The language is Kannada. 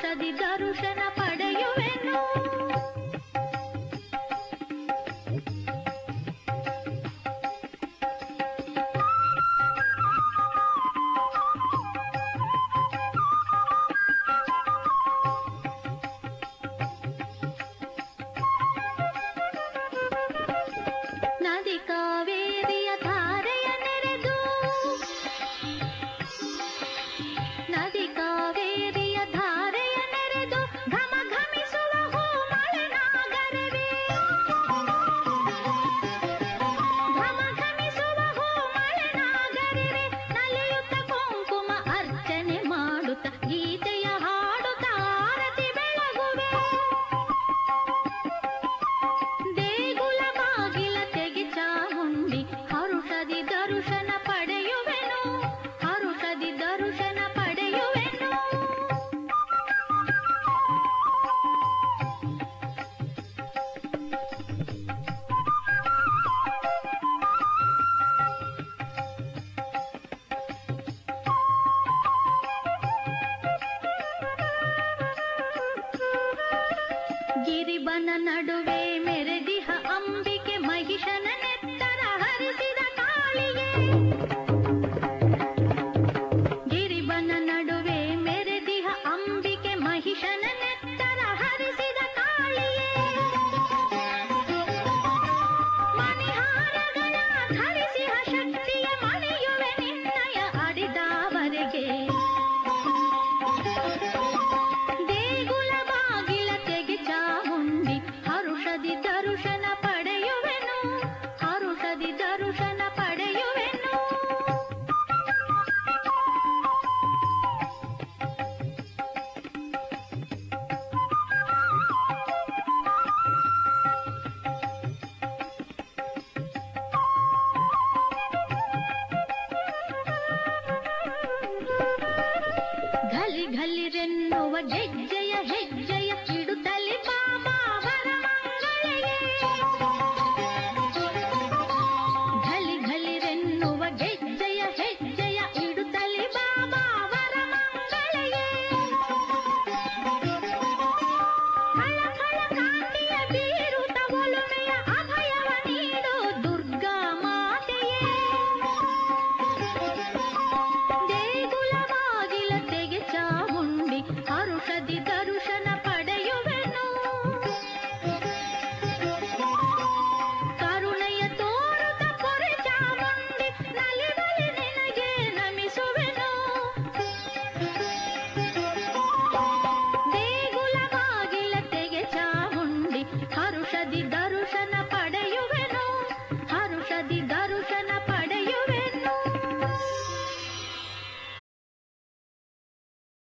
ಹರುಷದಿ ದರುಶನ ಪಡೆಯುವೆನು. ನದಿ ಕಾವೇರಿಯ ಧಾರೆಯ ನೆರೆದು, ನದಿ ಕಾವೇರಿಯ ಧಾರೆಯ ನೆರೆದು ಘಮ ಘಮಿಸುವ ಹೂ ಮಳೆನಾಗರವೇ, ಘಮ ಘಮಿಸುವ ಹೂ ಮಳೆನಾಗರವೇ, ನಲಿಯುತ್ತ ಕುಂಕುಮ ಅರ್ಚನೆ ಮಾಡುತ್ತ ಗೀತೆಯ ಹಾಡುತ್ತ ಆರತಿ ಬೆಳಗುವೆ. ದೇಗುಲ ಬಾಗಿಲ ತೆಗೆ ಚಾಮುಂಡಿ ಹರುಷದಿ ದರುಶನ ಪಡೆಯುವೆನು, ಹರುಷದಿ ದರುಶನ ಪಡೆಯುವೆನು. ಗಿರಿಬನ ನಡುವೆ ಮೆರೆದಿಹ ಅಂಬಿಕೆ, ಮಹಿಷನ ನೆತ್ತರ ಹರಿಸಿದ ಕಾಳಿಗೆ. ಗಿರಿಬನ ನಡುವೆ ಮೆರೆದಿಹ ಅಂಬಿಕೆ, ಮಹಿಷನ ನೆತ್ತರ ಹರಿಸಿದ ಕಾಳಿಗೆ. ಮಣಿಹಾರಗಳ ಧರಿಸಿಹ ಶಕ್ತಿಯ ಮಣಿಯುವೆ ನಿನ್ನಯ ಅಡಿದವರೆಗೆ. ದೇಗುಲ ಬಾಗಿಲ ತೆಗೆ ಚಾಮುಂಡಿ ಹರುಷದಿ ದರುಶನ ಪಡೆಯುವೆನು, ಹರುಷದಿ ದರುಶನ ಪಡೆಯುವೆನು. ಘಲಿ ಘಲಿರೆನ್ನುವ ಗೆಜ್ಜೆಯ ಹೆಜ್ಜೆಯ ಇಡುತ್ತಲಿ ಬಾಬಾ ವರಮಂಗಳೆಯೇ. ಘಲಿ ಘಲಿರೆನ್ನುವ ಗೆಜ್ಜೆಯ ಹೆಜ್ಜೆಯ ಇಡುತ್ತಲಿ ಬಾಬಾ ವರಮಂಗಳೆಯೇ. ಫಳ ಫಳ ಕಾಂತಿಯ ಬೀರುತ್ತ ಒಲುಮೆಯ ಅಭಯವ ನೀಡು ದುರ್ಗಾ ಮಾತೆಯೇ. ದೇಗುಲ ಬಾಗಿಲ ತೆಗೆ ಚಾಮುಂಡಿ ಹರುಷದಿ ದರುಶನ ಪಡೆಯುವೆನು. ಕರುಣೆಯ ತೋರುತ್ತ ಪೊರೆ ಚಾಮುಂಡಿ ನಲಿವಲಿ ನಿನಗೆ ನಮಿಸುವೆನು. ದೇಗುಲ ಬಾಗಿಲ ತೆಗೆ ಚಾಮುಂಡಿ ಹರುಷದಿ ದರುಶನ ಪಡೆಯುವೆನು, ಹರುಷದಿ